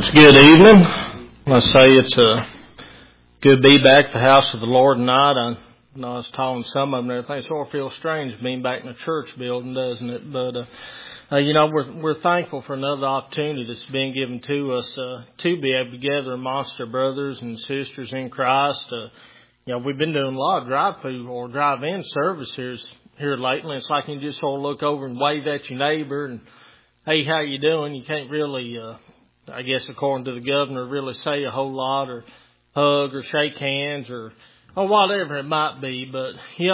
Good evening. I say it's good to be back at the house of the Lord tonight. I know I was telling some of them there, it sort of feels strange being back in a church building, doesn't it? But we're thankful for another opportunity that's been given to us to be able to gather amongst our brothers and sisters in Christ. We've been doing a lot of drive-through or drive-in services here lately. It's like you can just sort of look over and wave at your neighbor and, hey, how you doing? You can't really, I guess according to the governor, really say a whole lot or hug or shake hands or whatever it might be. But,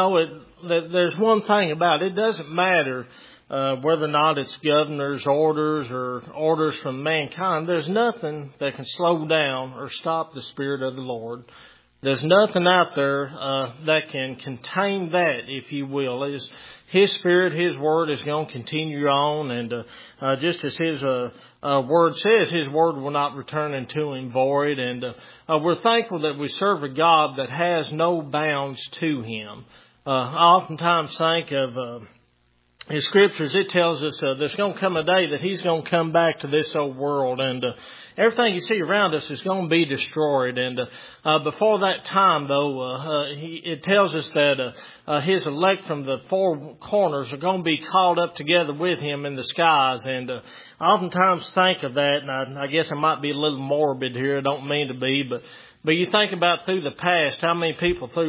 there's one thing about it. It doesn't matter whether or not it's governor's orders or orders from mankind. There's nothing that can slow down or stop the Spirit of the Lord. There's nothing out there that can contain that, if you will. His Spirit, His Word is going to continue on, and just as His Word says, His Word will not return unto Him void. And we're thankful that we serve a God that has no bounds to Him. I oftentimes think of in Scriptures, it tells us there's going to come a day that He's going to come back to this old world, and everything you see around us is going to be destroyed. And before that time, though, it tells us that His elect from the four corners are going to be called up together with Him in the skies. And I oftentimes think of that, and I guess I might be a little morbid here. I don't mean to be, but you think about through the past, how many people through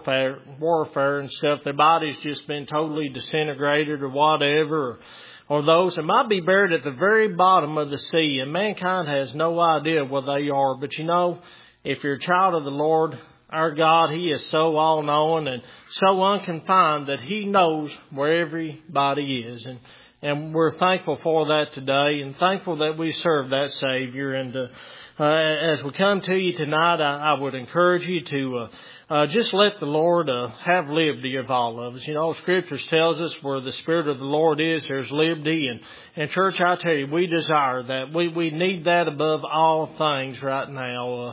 warfare and stuff, their body's just been totally disintegrated or whatever, or those that might be buried at the very bottom of the sea, and mankind has no idea where they are. But if you're a child of the Lord, our God, He is so all-knowing and so unconfined that He knows where everybody is. And we're thankful for that today, and thankful that we serve that Savior. And as we come to you tonight, I would encourage you to just let the Lord have liberty of all of us. Scriptures tells us where the Spirit of the Lord is, there's liberty. And church, I tell you, we desire that. We need that above all things right now.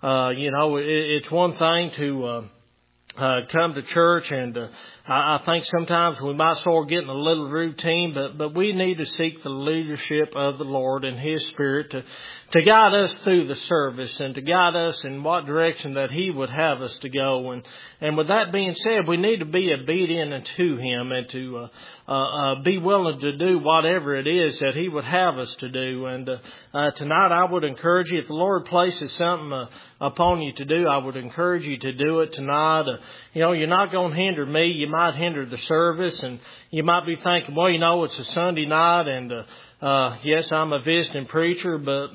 It's one thing to come to church, and I think sometimes we might sort of get in a little routine, but we need to seek the leadership of the Lord and His Spirit to guide us through the service and to guide us in what direction that He would have us to go. And with that being said, we need to be obedient unto Him and to be willing to do whatever it is that He would have us to do. And tonight I would encourage you, if the Lord places something upon you to do, I would encourage you to do it tonight. You're not going to hinder me. You might hinder the service, and you might be thinking, well, it's a Sunday night, and yes, I'm a visiting preacher, but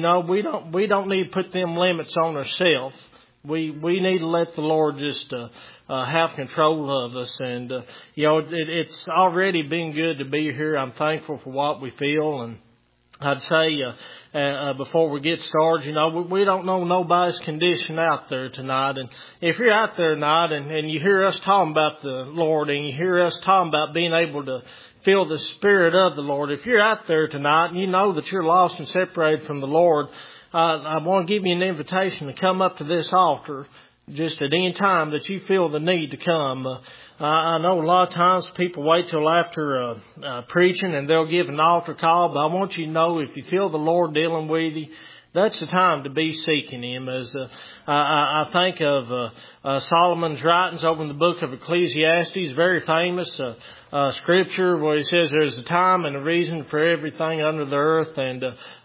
we don't need to put them limits on ourselves. We need to let the Lord just have control of us. And it's already been good to be here. I'm thankful for what we feel. And I'd say before we get started, we don't know nobody's condition out there tonight. And if you're out there tonight and you hear us talking about the Lord, and you hear us talking about being able to feel the Spirit of the Lord, if you're out there tonight and you know that you're lost and separated from the Lord, I want to give you an invitation to come up to this altar just at any time that you feel the need to come. I know a lot of times people wait till after preaching and they'll give an altar call, but I want you to know, if you feel the Lord dealing with you, that's the time to be seeking Him. As I think of Solomon's writings over in the book of Ecclesiastes, very famous scripture where he says there's a time and a reason for everything under the earth. And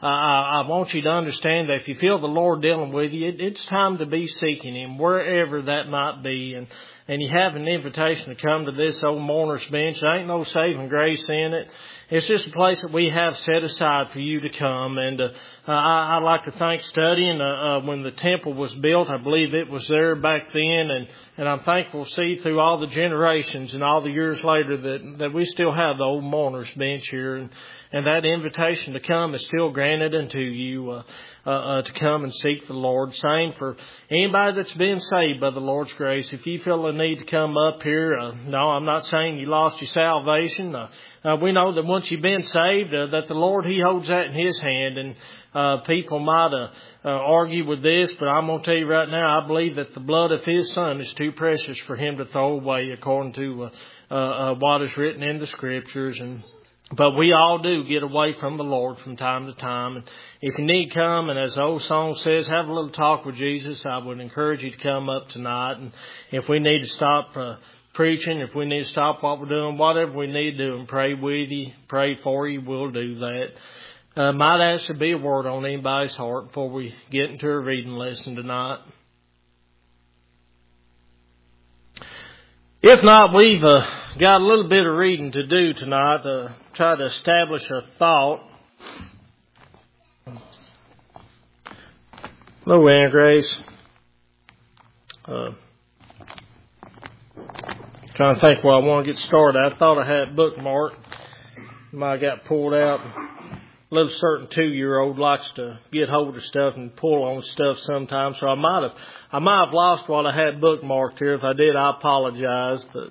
I want you to understand that if you feel the Lord dealing with you, it's time to be seeking Him wherever that might be. And you have an invitation to come to this old mourner's bench. There ain't no saving grace in it. It's just a place that we have set aside for you to come. And I'd like to thank studying when the temple was built. I believe it was there back then. And I'm thankful to see through all the generations and all the years later that we still have the old mourner's bench here. And that invitation to come is still granted unto you to come and seek the Lord. Same for anybody that's been saved by the Lord's grace. If you feel the need to come up here, no, I'm not saying you lost your salvation. We know that once you've been saved, that the Lord, He holds that in His hand. And people might argue with this, but I'm going to tell you right now, I believe that the blood of His Son is too precious for Him to throw away, according to what is written in the Scriptures. And But we all do get away from the Lord from time to time. And if you need to come, and as the old song says, have a little talk with Jesus, I would encourage you to come up tonight. And if we need to stop preaching, if we need to stop what we're doing, whatever we need to do and pray with you, pray for you, we'll do that. Might ask to be a word on anybody's heart before we get into a reading lesson tonight. If not, we've got a little bit of reading to do tonight to try to establish a thought. Hello, Aunt Grace. Trying to think where I want to get started. I thought I had it bookmarked. Might have got pulled out. A little certain 2-year-old likes to get hold of stuff and pull on stuff sometimes, so I might have lost what I had bookmarked here. If I did, I apologize. But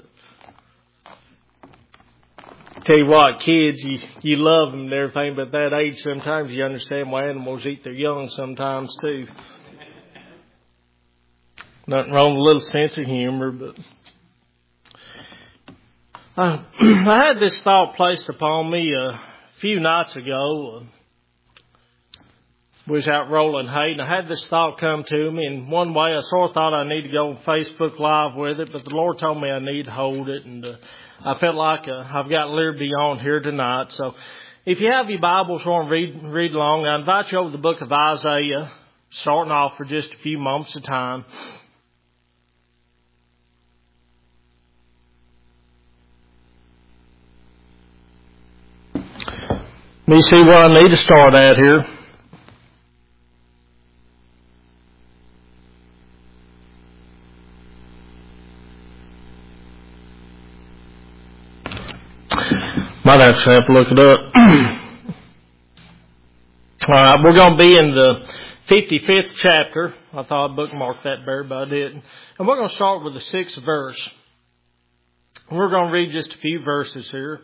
tell you what, kids, you love them and everything, but at that age, sometimes you understand why animals eat their young sometimes too. Nothing wrong with a little sense of humor, but I had this thought placed upon me a few nights ago. We was out rolling hay, and I had this thought come to me. In one way, I sort of thought I need to go on Facebook Live with it, but the Lord told me I need to hold it, and I felt like I've got liberty on here tonight. So if you have your Bibles, want to read along, I invite you over to the book of Isaiah, starting off for just a few moments of time. Let me see where I need to start at here. Might actually have to look it up. All right, we're going to be in the 55th chapter. I thought I'd bookmark that better, but I didn't. And we're going to start with the 6th verse. We're going to read just a few verses here.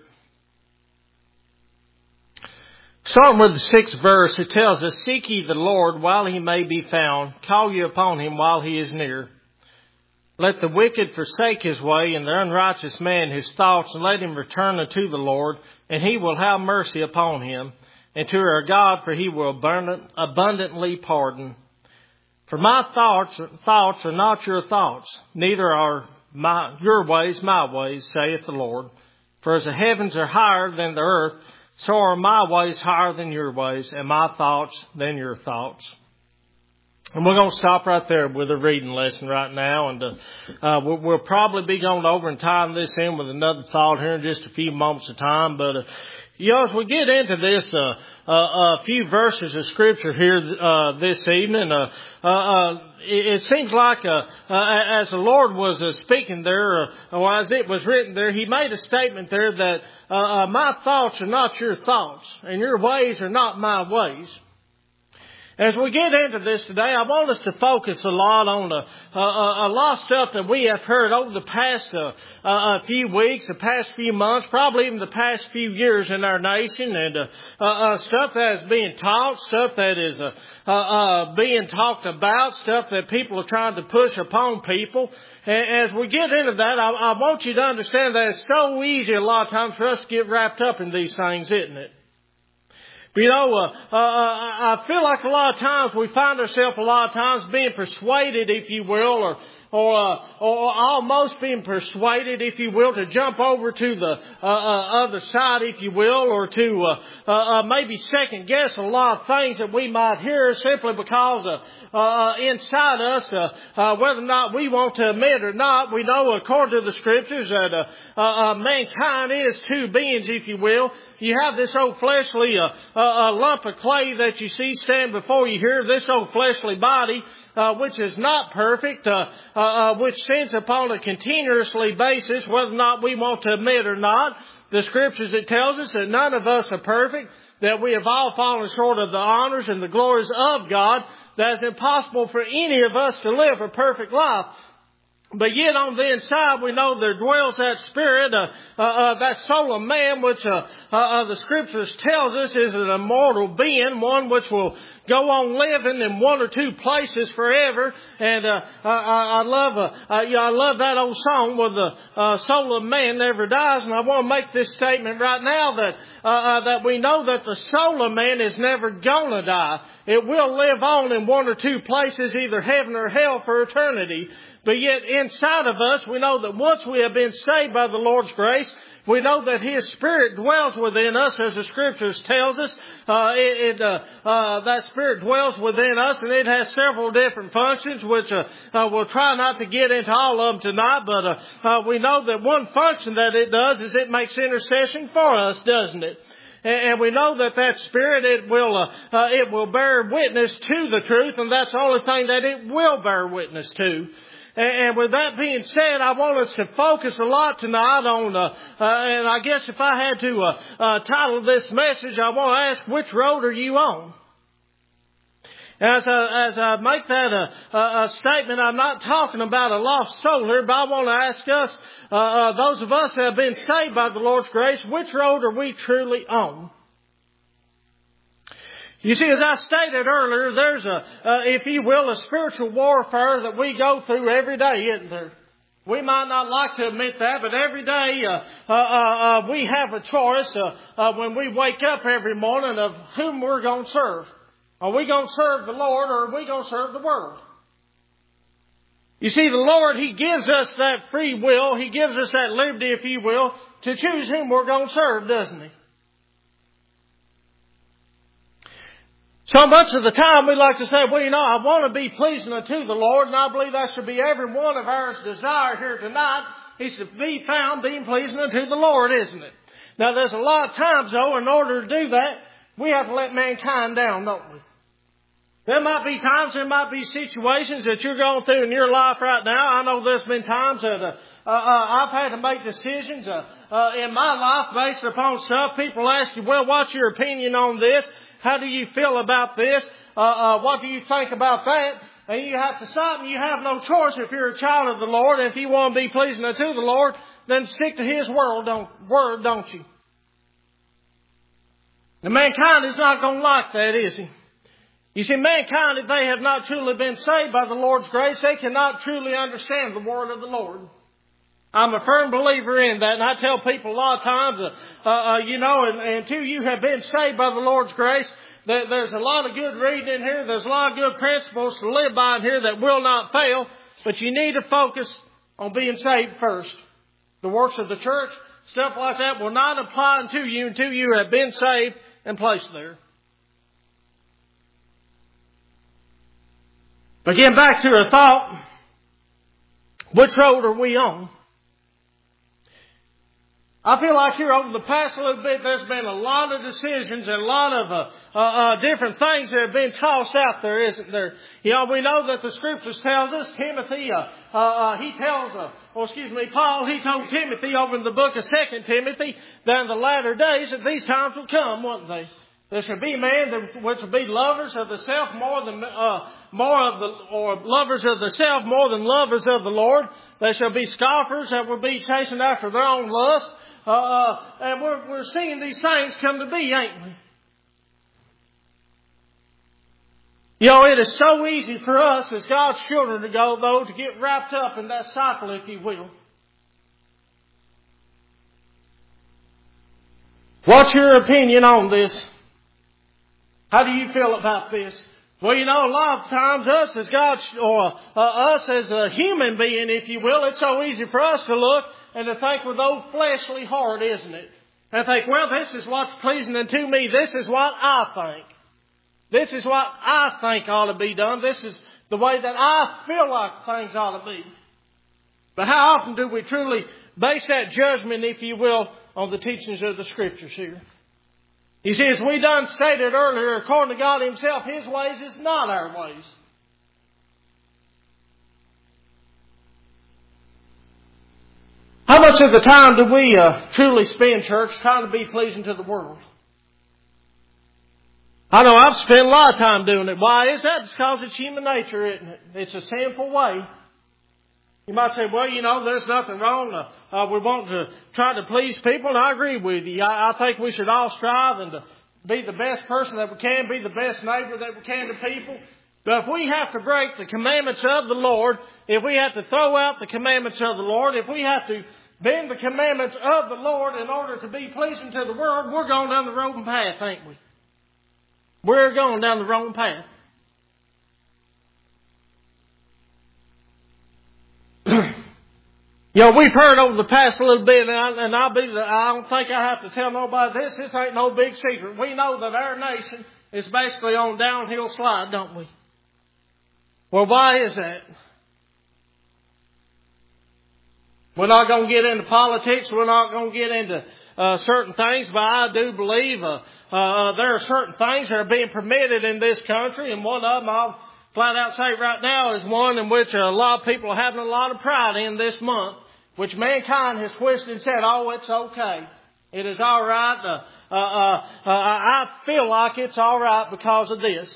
Starting with the 6th verse, it tells us, "Seek ye the Lord while he may be found. Call ye upon him while he is near. Let the wicked forsake his way, and the unrighteous man his thoughts, and let him return unto the Lord, and he will have mercy upon him, and to our God, for he will abundantly pardon. For my thoughts are not your thoughts, neither are your ways my ways, saith the Lord. For as the heavens are higher than the earth, so are my ways higher than your ways, and my thoughts than your thoughts." And we're going to stop right there with a reading lesson right now. And we'll probably be going over and tying this in with another thought here in just a few moments of time. But, as we get into this, a few verses of Scripture here this evening, it seems like as the Lord was speaking there, or as it was written there, He made a statement there that my thoughts are not your thoughts, and your ways are not my ways. As we get into this today, I want us to focus a lot on a lot of stuff that we have heard over the past few weeks, the past few months, probably even the past few years in our nation, and stuff that is being taught, stuff that is being talked about, stuff that people are trying to push upon people. And as we get into that, I want you to understand that it's so easy a lot of times for us to get wrapped up in these things, isn't it? But I feel like a lot of times we find ourselves a lot of times being persuaded, if you will, or almost being persuaded, if you will, to jump over to the other side, if you will, or to maybe second guess a lot of things that we might hear simply because inside us, whether or not we want to admit or not, we know according to the Scriptures that mankind is two beings, if you will. You have this old fleshly lump of clay that you see stand before you here, this old fleshly body, which is not perfect, which sins upon a continuously basis, whether or not we want to admit or not. The Scriptures, it tells us that none of us are perfect, that we have all fallen short of the honors and the glories of God, that it's impossible for any of us to live a perfect life. But yet on the inside, we know there dwells that spirit, that soul of man, which the Scriptures tells us is an immortal being, one which will go on living in one or two places forever. And I love that old song where the soul of man never dies. And I want to make this statement right now that we know that the soul of man is never gonna die. It will live on in one or two places, either heaven or hell, for eternity. But yet inside of us, we know that once we have been saved by the Lord's grace, we know that His Spirit dwells within us, as the Scriptures tells us. That Spirit dwells within us, and it has several different functions, which we'll try not to get into all of them tonight. But we know that one function that it does is it makes intercession for us, doesn't it? And we know that Spirit, it will bear witness to the truth, and that's the only thing that it will bear witness to. And with that being said, I want us to focus a lot tonight on, and I guess if I had to title this message, I want to ask, which road are you on? As I make that a statement, I'm not talking about a lost soul here, but I want to ask us, those of us that have been saved by the Lord's grace, which road are we truly on? You see, as I stated earlier, there's if you will, a spiritual warfare that we go through every day, isn't there? We might not like to admit that, but every day we have a choice when we wake up every morning of whom we're going to serve. Are we going to serve the Lord, or are we going to serve the world? You see, the Lord, He gives us that free will. He gives us that liberty, if you will, to choose whom we're going to serve, doesn't He? So much of the time we like to say, well, I want to be pleasing unto the Lord, and I believe that should be every one of ours desire here tonight, is to be found being pleasing unto the Lord, isn't it? Now, there's a lot of times, though, in order to do that, we have to let mankind down, don't we? There might be times, there might be situations that you're going through in your life right now. I know there's been times that I've had to make decisions in my life based upon stuff. People ask you, well, what's your opinion on this? How do you feel about this? What do you think about that? And you have to stop, and you have no choice if you're a child of the Lord. And if you want to be pleasing unto the Lord, then stick to His word, don't you? And mankind is not going to like that, is he? You see, mankind, if they have not truly been saved by the Lord's grace, they cannot truly understand the word of the Lord. I'm a firm believer in that, and I tell people a lot of times, until you have been saved by the Lord's grace, there's a lot of good reading in here. There's a lot of good principles to live by in here that will not fail, but you need to focus on being saved first. The works of the church, stuff like that, will not apply unto you until you have been saved and placed there. But getting back to our thought, which road are we on? I feel like here over the past little bit, there's been a lot of decisions and a lot of different things that have been tossed out there, isn't there? We know that the Scriptures tells us, Paul, he told Timothy over in the book of 2 Timothy that in the latter days that these times will come, won't they? There shall be men which will be lovers of the self lovers of the self more than lovers of the Lord. There shall be scoffers that will be chasing after their own lust. And we're seeing these things come to be, ain't we? It is so easy for us as God's children to get wrapped up in that cycle, if you will. What's your opinion on this? How do you feel about this? Well, a lot of times us as God's, or us as a human being, if you will, it's so easy for us to look and to think with old fleshly heart, isn't it? And think, well, this is what's pleasing unto me. This is what I think. This is what I think ought to be done. This is the way that I feel like things ought to be. But how often do we truly base that judgment, if you will, on the teachings of the Scriptures here? You see, as we done stated earlier, according to God Himself, His ways is not our ways. How much of the time do we truly spend, church, trying to be pleasing to the world? I know I've spent a lot of time doing it. Why is that? It's because it's human nature, isn't it? It's a sinful way. You might say, well, there's nothing wrong. We want to try to please people, and I agree with you. I think we should all strive and to be the best person that we can, be the best neighbor that we can to people. But if we have to break the commandments of the Lord, if we have to throw out the commandments of the Lord, if we have to bend the commandments of the Lord in order to be pleasing to the world, we're going down the wrong path, ain't we? We're going down the wrong path. We've heard over the past a little bit, and I don't think I have to tell nobody this. This ain't no big secret. We know that our nation is basically on a downhill slide, don't we? Well, why is that? We're not going to get into politics. We're not going to get into certain things, but I do believe there are certain things that are being permitted in this country, and one of them I'll flat out say right now is one in which a lot of people are having a lot of pride in this month, which mankind has twisted and said, oh, it's okay. It is all right. I feel like it's all right because of this.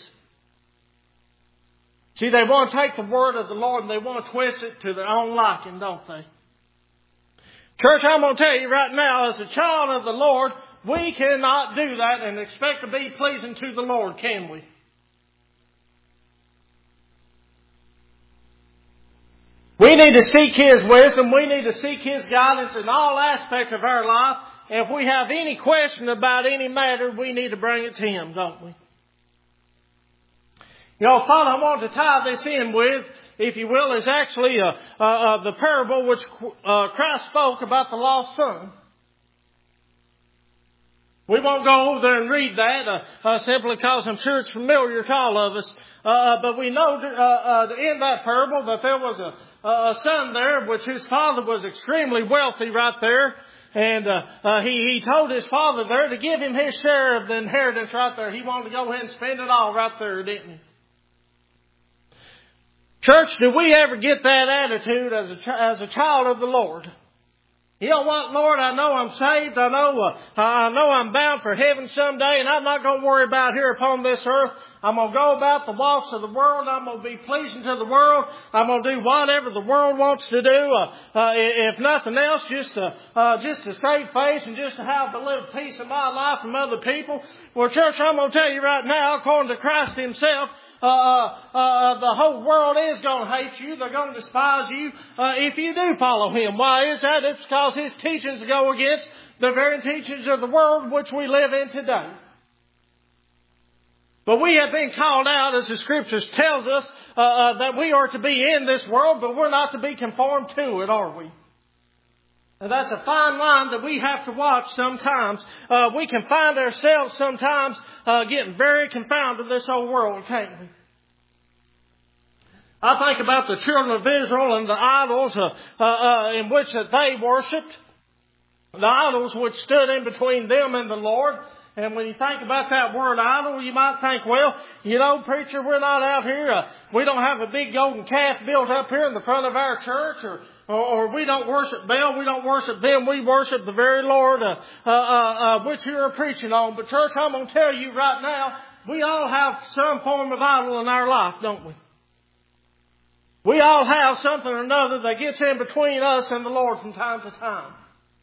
See, they want to take the word of the Lord and they want to twist it to their own liking, don't they? Church, I'm going to tell you right now, as a child of the Lord, we cannot do that and expect to be pleasing to the Lord, can we? We need to seek His wisdom. We need to seek His guidance in all aspects of our life. And if we have any question about any matter, we need to bring it to Him, don't we? Thought I wanted to tie this in with, if you will, is actually the parable which Christ spoke about the lost son. We won't go over there and read that simply because I'm sure it's familiar to all of us. But we know in that parable that there was a son there, which his father was extremely wealthy right there. And he told his father there to give him his share of the inheritance right there. He wanted to go ahead and spend it all right there, didn't he? Church, do we ever get that attitude as a child of the Lord? You know what, Lord, I know I'm saved. I know I'm bound for heaven someday, and I'm not going to worry about here upon this earth. I'm going to go about the walks of the world. I'm going to be pleasing to the world. I'm going to do whatever the world wants to do. If nothing else, just to save face and just to have a little piece of my life from other people. Well, church, I'm going to tell you right now, according to Christ Himself, the whole world is going to hate you. They're going to despise you if you do follow Him. Why is that? It's because His teachings go against the very teachings of the world which we live in today. But we have been called out, as the Scriptures tells us, that we are to be in this world, but we're not to be conformed to it, are we? And that's a fine line that we have to watch sometimes. We can find ourselves sometimes getting very confounded with this old world, can't we? I think about the children of Israel and the idols in which they worshipped. The idols which stood in between them and the Lord. And when you think about that word idol, you might think, well, preacher, we're not out here. We don't have a big golden calf built up here in the front of our church, or we don't worship Baal, we don't worship them, we worship the very Lord which you're preaching on. But church, I'm going to tell you right now, we all have some form of idol in our life, don't we? We all have something or another that gets in between us and the Lord from time to time.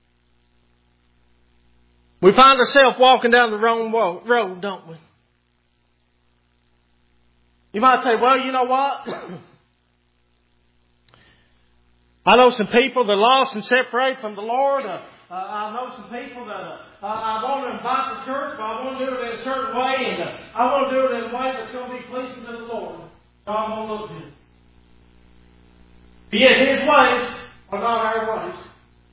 We find ourselves walking down the wrong road, don't we? You might say, well, you know what? I know some people that are lost and separate from the Lord. I know some people that I want to invite to church, but I want to do it in a certain way. And I want to do it in a way that's going to be pleasing to the Lord. So I'm going to look good. Yet His ways are not our ways.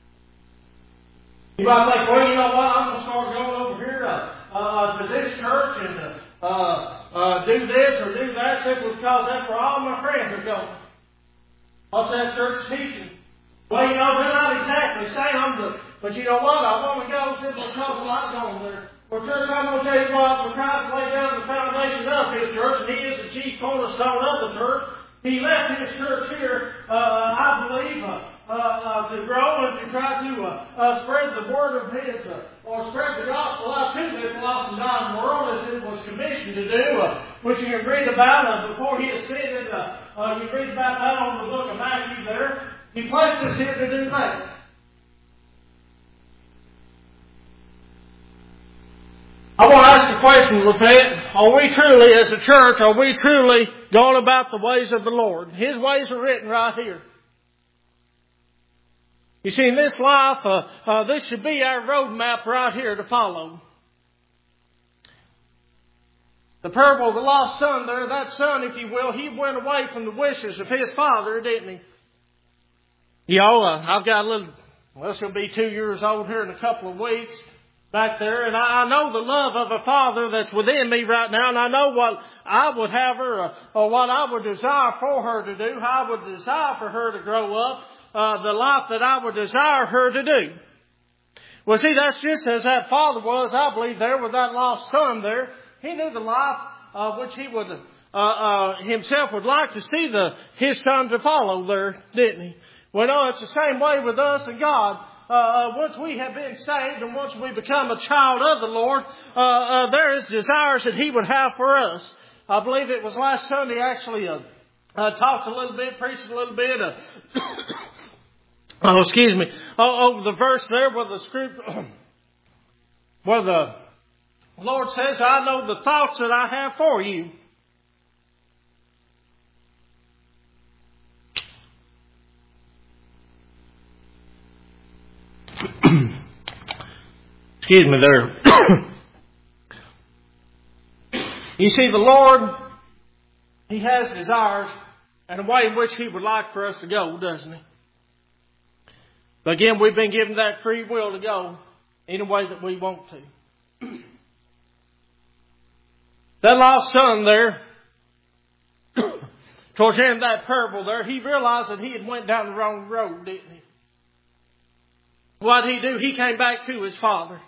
You might think, well, you know what? I'm going to start going over here to this church and do this or do that simply because that's where all my friends are going. What's that church teaching? Well, they're not exactly sound, but you know what? I want to go simply because I like going there. Well, church, I'm going to tell you what. When Christ laid down the foundation of His church, and He is the chief cornerstone of the church, He left His church here, I believe, to grow and to try to spread the word of His, or spread the gospel out to this lost and dying world as it was commissioned to do, which you can read about before He ascended. You read about that on the book of Matthew there. He placed us here to do that. I want to ask a question, Lafayette. Are we truly, as a church, are we truly going about the ways of the Lord? His ways are written right here. You see, in this life, this should be our roadmap right here to follow. The parable of the lost son there, that son, if you will, he went away from the wishes of his father, didn't he? You know, I've got a little, well, this will be 2 years old here in a couple of weeks back there, and I know the love of a father that's within me right now, and I know what I would have her, or what I would desire for her to do, how I would desire for her to grow up, the life that I would desire her to do. Well, see, that's just as that father was, I believe, there with that lost son there. He knew the life which he would himself would like to see his son to follow there, didn't he? Well, no, it's the same way with us and God. Once we have been saved and once we become a child of the Lord, there is desires that He would have for us. I believe it was last Sunday actually talked a little bit, preached a little bit. Over the verse there where the scripture, where the Lord says, I know the thoughts that I have for you. Excuse me there. You see, the Lord, He has desires and a way in which He would like for us to go, doesn't He? But again, we've been given that free will to go any way that we want to. That lost son there, towards the end of that parable there, he realized that he had went down the wrong road, didn't he? What did he do? He came back to his father.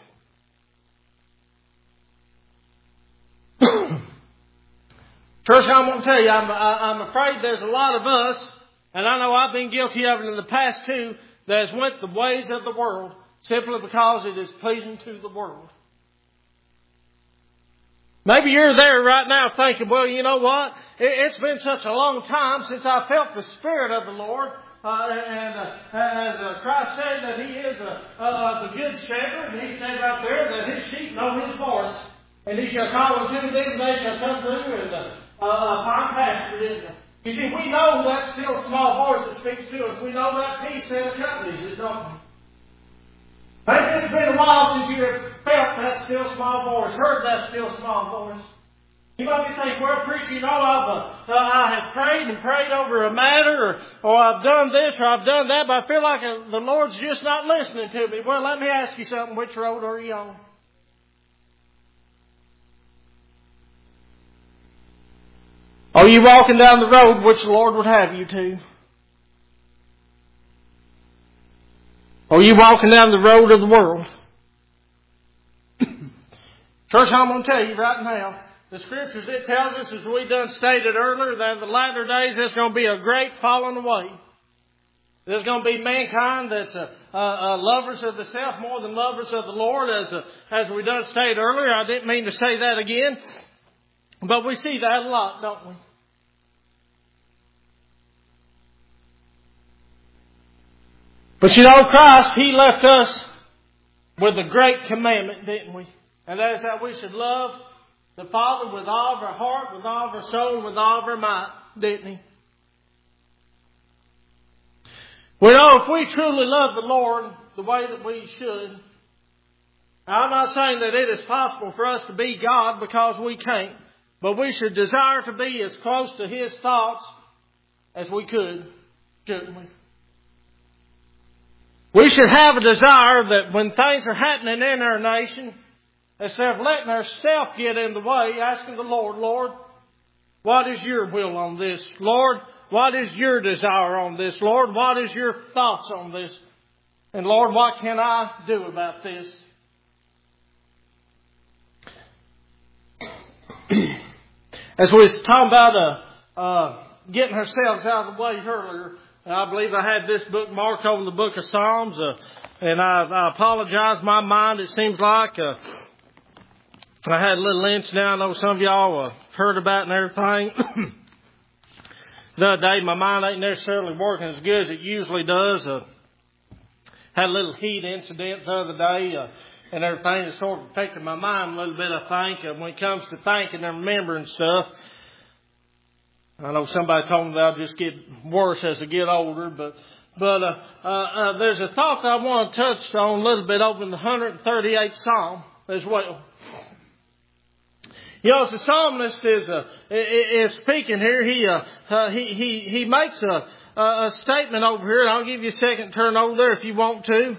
Church, I'm going to tell you, I'm afraid there's a lot of us, and I know I've been guilty of it in the past too, that has went the ways of the world simply because it is pleasing to the world. Maybe you're there right now thinking, well, you know what? It's been such a long time since I felt the Spirit of the Lord. As Christ said that He is the good shepherd, and He said right there that His sheep know His voice. And He shall call unto them, and they shall come through and find pasture in them. You see, we know that still small voice that speaks to us. We know that peace that accompanies it, don't we? Maybe it's been a while since you have felt that still small voice, heard that still small voice. You might be thinking, well, preacher, you know, I have prayed and prayed over a matter, or I've done this, or I've done that, but I feel like the Lord's just not listening to me. Well, let me ask you something. Which road are you on? Are you walking down the road which the Lord would have you to? Are you walking down the road of the world? Church, I'm going to tell you right now, the Scriptures, it tells us, as we done stated earlier, that in the latter days there's going to be a great falling away. There's going to be mankind that's lovers of the self more than lovers of the Lord, as we done stated earlier. I didn't mean to say that again, but we see that a lot, don't we? But you know, Christ, He left us with a great commandment, didn't we? And that is that we should love the Father with all of our heart, with all of our soul, and with all of our might, didn't He? We know if we truly love the Lord the way that we should, I'm not saying that it is possible for us to be God because we can't, but we should desire to be as close to His thoughts as we could, shouldn't we? We should have a desire that when things are happening in our nation, instead of letting ourselves get in the way, asking the Lord, Lord, what is your will on this? Lord, what is your desire on this? Lord, what is your thoughts on this? And Lord, what can I do about this? As we was talking about getting ourselves out of the way earlier, I believe I had this book marked over the book of Psalms, and I apologize. My mind, it seems like I had a little inch now. I know some of y'all heard about it and everything. The other day, my mind ain't necessarily working as good as it usually does. Had a little heat incident the other day, and everything that sort of affected my mind a little bit, I think, when it comes to thinking and remembering stuff. I know somebody told me that I'll just get worse as I get older, but there's a thought that I want to touch on a little bit over in the 138th Psalm as well. You know, as the psalmist is speaking here, he makes a statement over here, and I'll give you a second to turn over there if you want to.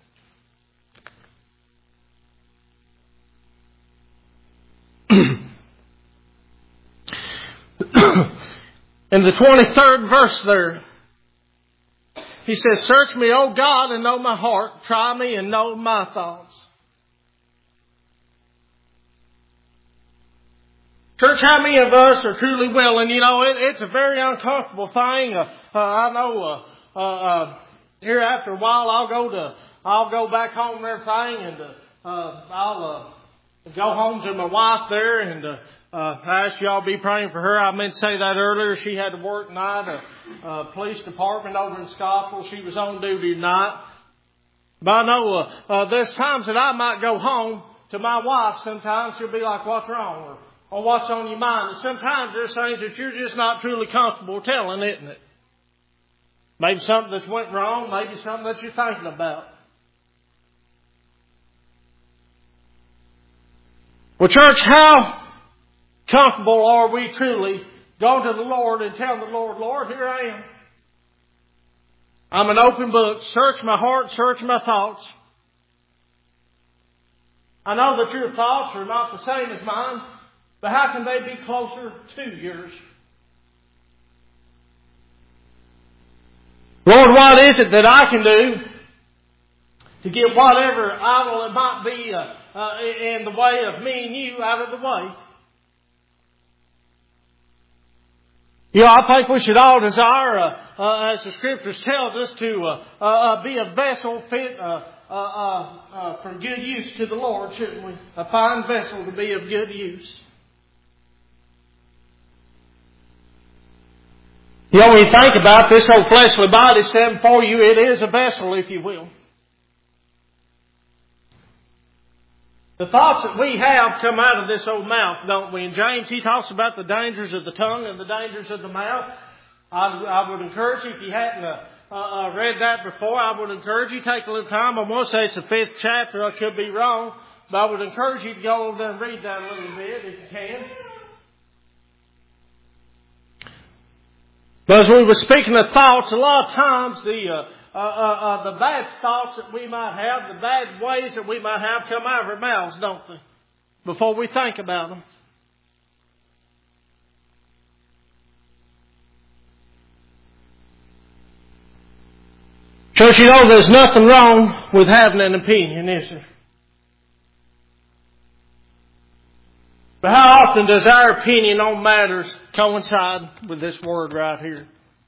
In the 23rd verse there, he says, "Search me, O God, and know my heart. Try me and know my thoughts." Church, how many of us are truly willing? You know, it's a very uncomfortable thing. I know here after a while I'll go back home and everything, and I'll go home to my wife there, and I ask y'all be praying for her. I meant to say that earlier. She had to work tonight. Police department over in Scottsville. She was on duty tonight. But I know there's times that I might go home to my wife. Sometimes she'll be like, "What's wrong?" or "What's on your mind?" And sometimes there's things that you're just not truly comfortable telling, isn't it? Maybe something that's went wrong. Maybe something that you're thinking about. Well, church, how comfortable are we truly going to the Lord and telling the Lord, "Lord, here I am. I'm an open book. Search my heart, search my thoughts. I know that your thoughts are not the same as mine, but how can they be closer to yours? Lord, what is it that I can do to get whatever idol it might be in the way of me and you out of the way?" You know, I think we should all desire, as the Scriptures tells us, to be a vessel fit for good use to the Lord, shouldn't we? A fine vessel to be of good use. You know, when you think about this old fleshly body standing before you, it is a vessel, if you will. The thoughts that we have come out of this old mouth, don't we? And James, he talks about the dangers of the tongue and the dangers of the mouth. I would encourage you, if you hadn't read that before, I would encourage you, take a little time. I want to say it's the 5th chapter. I could be wrong. But I would encourage you to go over there and read that a little bit, if you can. But as we were speaking of thoughts, a lot of times the bad thoughts that we might have, the bad ways that we might have come out of our mouths, don't they? Before we think about them. Church, you know there's nothing wrong with having an opinion, is there? But how often does our opinion on matters coincide with this word right here?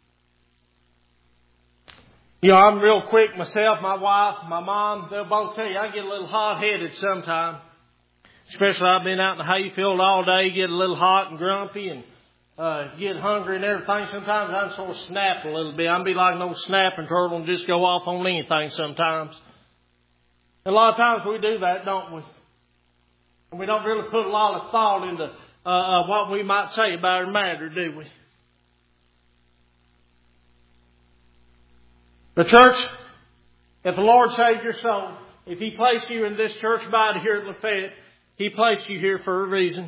You know, I'm real quick myself, my wife, my mom, they'll both tell you I get a little hot-headed sometimes. Especially I've been out in the hayfield all day, get a little hot and grumpy and get hungry and everything. Sometimes I sort of snap a little bit. I'd be like an old snapping turtle and just go off on anything sometimes. And a lot of times we do that, don't we? And we don't really put a lot of thought into what we might say about a matter, do we? The church, if the Lord saved your soul, if He placed you in this church body here at Lafayette, He placed you here for a reason.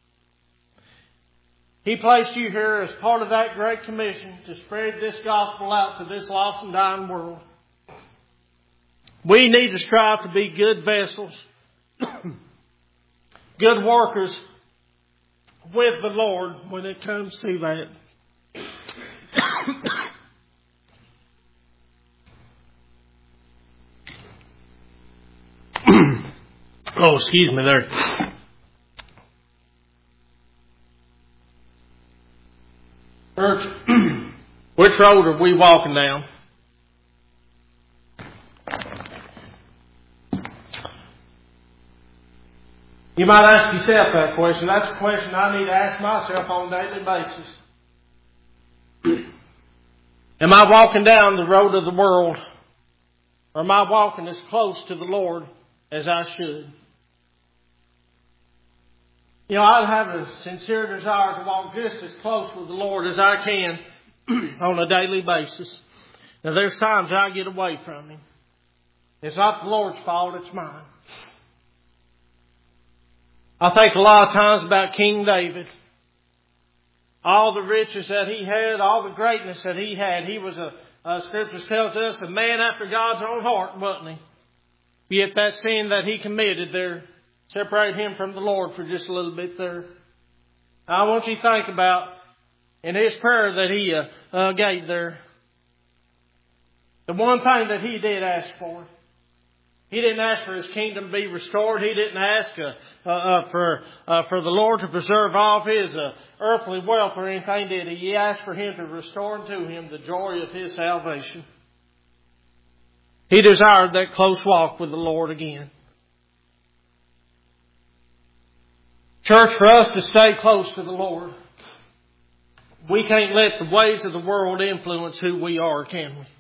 He placed you here as part of that great commission to spread this gospel out to this lost and dying world. We need to strive to be good vessels, good workers with the Lord when it comes to that. Oh, excuse me there. Church, which road are we walking down? You might ask yourself that question. That's a question I need to ask myself on a daily basis. Am I walking down the road of the world? Or am I walking as close to the Lord as I should? You know, I have a sincere desire to walk just as close with the Lord as I can on a daily basis. Now, there's times I get away from Him. It's not the Lord's fault, it's mine. I think a lot of times about King David. All the riches that he had, all the greatness that he had. He was Scripture tells us, a man after God's own heart, wasn't he? Yet that sin that he committed there separated him from the Lord for just a little bit there. I want you to think about in his prayer that he gave there, the one thing that he did ask for. He didn't ask for his kingdom to be restored. He didn't ask for the Lord to preserve all of his earthly wealth or anything, did he? He asked for Him to restore unto him the joy of his salvation. He desired that close walk with the Lord again. Church, for us to stay close to the Lord, we can't let the ways of the world influence who we are, can we?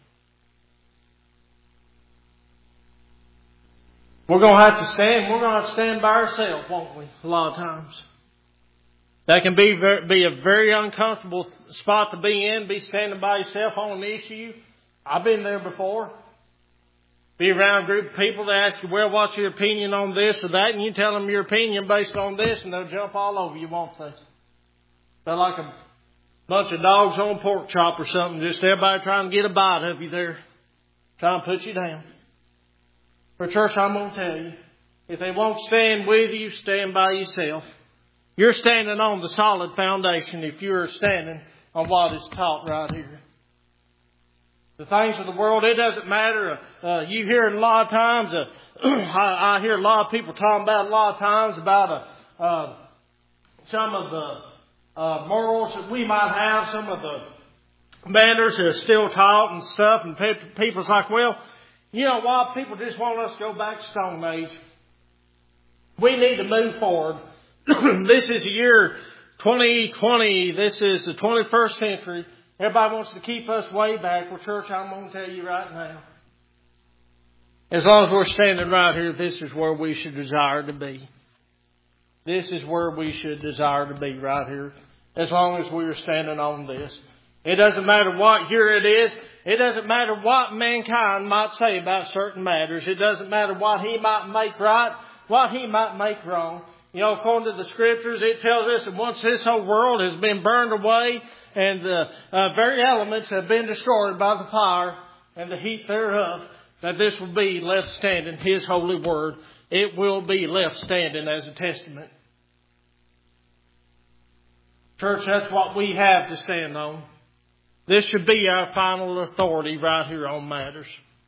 We're going to have to stand by ourselves, won't we? A lot of times. That can be a very uncomfortable spot to be in, be standing by yourself on an issue. I've been there before. Be around a group of people that ask you, well, what's your opinion on this or that? And you tell them your opinion based on this and they'll jump all over you, won't they? They're like a bunch of dogs on pork chop or something. Just everybody trying to get a bite of you there. Trying to put you down. For church, I'm going to tell you, if they won't stand with you, stand by yourself. You're standing on the solid foundation if you're standing on what is taught right here. The things of the world, it doesn't matter. You hear a lot of times, I hear a lot of people talking about a lot of times about some of the morals that we might have, some of the manners that are still taught and stuff. And people's like, well, you know what? People just want us to go back to Stone Age. We need to move forward. This is the year 2020. This is the 21st century. Everybody wants to keep us way back. Well, church, I'm going to tell you right now. As long as we're standing right here, this is where we should desire to be. This is where we should desire to be right here. As long as we're standing on this. It doesn't matter what year it is. It doesn't matter what mankind might say about certain matters. It doesn't matter what he might make right, what he might make wrong. You know, according to the Scriptures, it tells us that once this whole world has been burned away and the very elements have been destroyed by the fire and the heat thereof, that this will be left standing, His holy word. It will be left standing as a testament. Church, that's what we have to stand on. This should be our final authority right here on matters.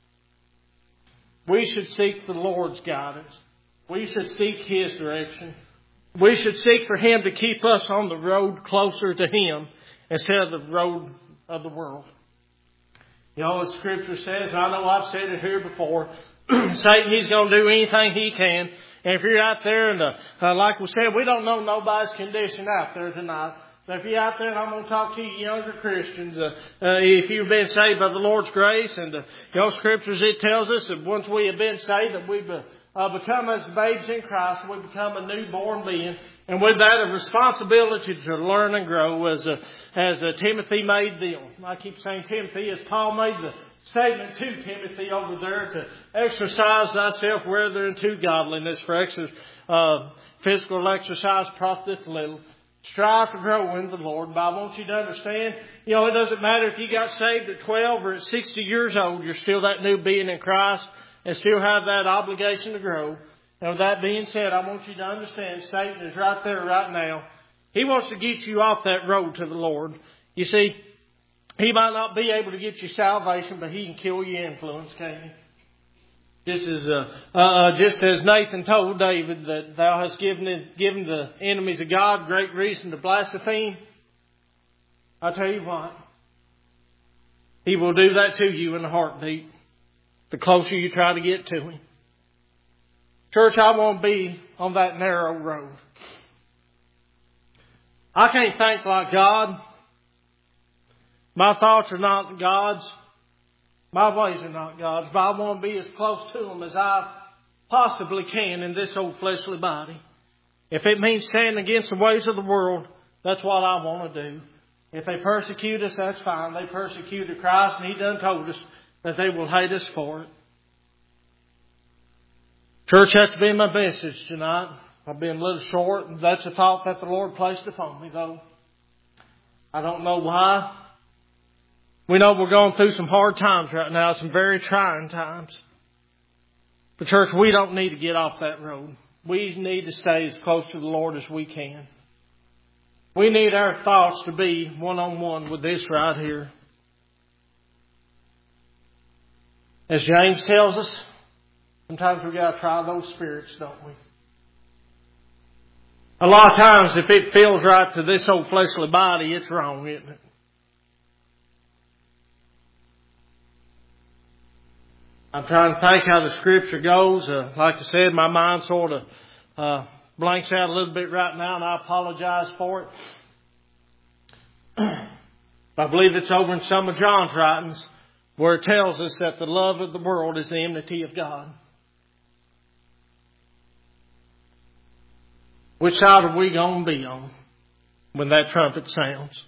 We should seek the Lord's guidance. We should seek His direction. We should seek for Him to keep us on the road closer to Him instead of the road of the world. You know, as Scripture says, and I know I've said it here before, Satan, he's going to do anything he can. And if you're out there, and like we said, we don't know nobody's condition out there tonight. So if you're out there, and I'm going to talk to you younger Christians, if you've been saved by the Lord's grace, and you know, Scriptures, it tells us that once we have been saved, that we become as babes in Christ, we become a newborn being, and with that a responsibility to learn and grow, as Timothy made I keep saying Timothy, as Paul made the statement to Timothy over there, to exercise thyself rather unto godliness, for physical exercise profiteth little. Strive to grow in the Lord. But I want you to understand, you know, it doesn't matter if you got saved at 12 or at 60 years old, you're still that new being in Christ and still have that obligation to grow. And with that being said, I want you to understand Satan is right there right now. He wants to get you off that road to the Lord. You see, he might not be able to get you salvation, but he can kill your influence, can't he? Just as Nathan told David that thou hast given the enemies of God great reason to blaspheme. I tell you what, he will do that to you in a heartbeat. The closer you try to get to him. Church, I won't be on that narrow road. I can't think like God. My thoughts are not God's. My ways are not God's. But I want to be as close to Him as I possibly can in this old fleshly body. If it means standing against the ways of the world, that's what I want to do. If they persecute us, that's fine. They persecuted Christ, and He done told us that they will hate us for it. Church, that's been my message tonight. I've been a little short, and that's a thought that the Lord placed upon me, though. I don't know why. We know we're going through some hard times right now, some very trying times. But church, we don't need to get off that road. We need to stay as close to the Lord as we can. We need our thoughts to be one-on-one with this right here. As James tells us, sometimes we've got to try those spirits, don't we? A lot of times, if it feels right to this old fleshly body, it's wrong, isn't it? I'm trying to think how the Scripture goes. Like I said, my mind sort of blanks out a little bit right now, and I apologize for it. I believe it's over in some of John's writings, where it tells us that the love of the world is the enmity of God. Which side are we going to be on when that trumpet sounds?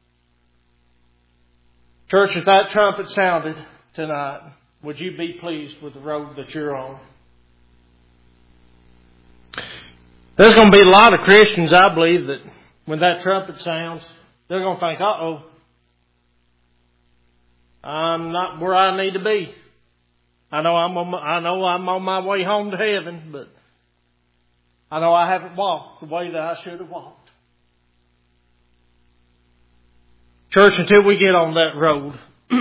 Church, if that trumpet sounded tonight, would you be pleased with the road that you're on? There's going to be a lot of Christians, I believe, that when that trumpet sounds, they're going to think, uh-oh, I'm not where I need to be. I know I'm on my way home to heaven, but I know I haven't walked the way that I should have walked. Church, until we get on that road,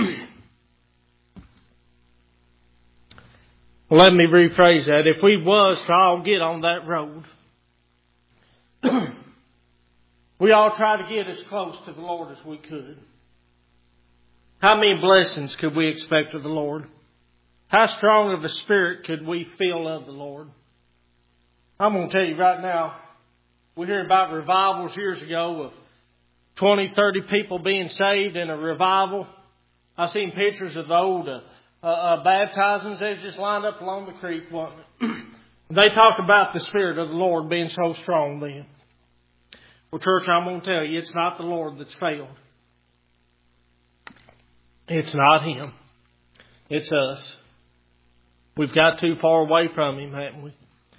let me rephrase that. If we was to all get on that road, we all try to get as close to the Lord as we could. How many blessings could we expect of the Lord? How strong of a spirit could we feel of the Lord? I'm going to tell you right now, we hear about revivals years ago of 20, 30 people being saved in a revival. I've seen pictures of the old baptizings. They just lined up along the creek. They talk about the Spirit of the Lord being so strong then. Well, church, I'm going to tell you, it's not the Lord that's failed. It's not Him. It's us. We've got too far away from Him, haven't we?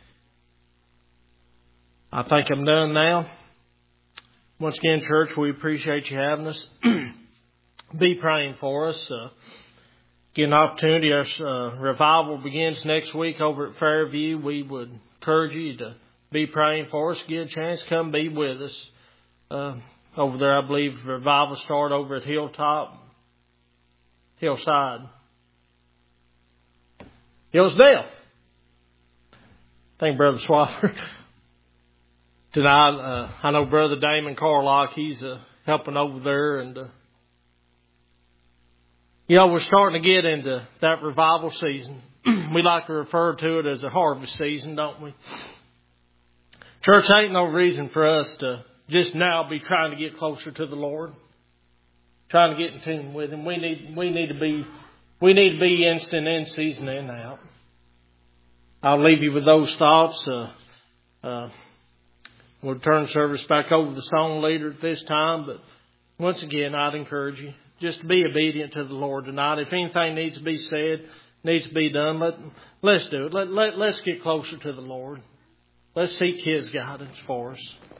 I think I'm done now. Once again, church, we appreciate you having us. Be praying for us. Get an opportunity. Our revival begins next week over at Fairview. We would encourage you to be praying for us. Get a chance, come be with us. Over there, I believe revival start over at Hillsdale. Thank Brother Swaffer. Tonight, I know Brother Damon Carlock, he's helping over there. And, we're starting to get into that revival season. We like to refer to it as a harvest season, don't we? Church, ain't no reason for us to just now be trying to get closer to the Lord. Trying to get in tune with Him. We need to be instant in, season in, out. I'll leave you with those thoughts. We'll turn the service back over to the song leader at this time. But once again, I'd encourage you just to be obedient to the Lord tonight. If anything needs to be said, needs to be done, let's do it. Let's get closer to the Lord. Let's seek His guidance for us.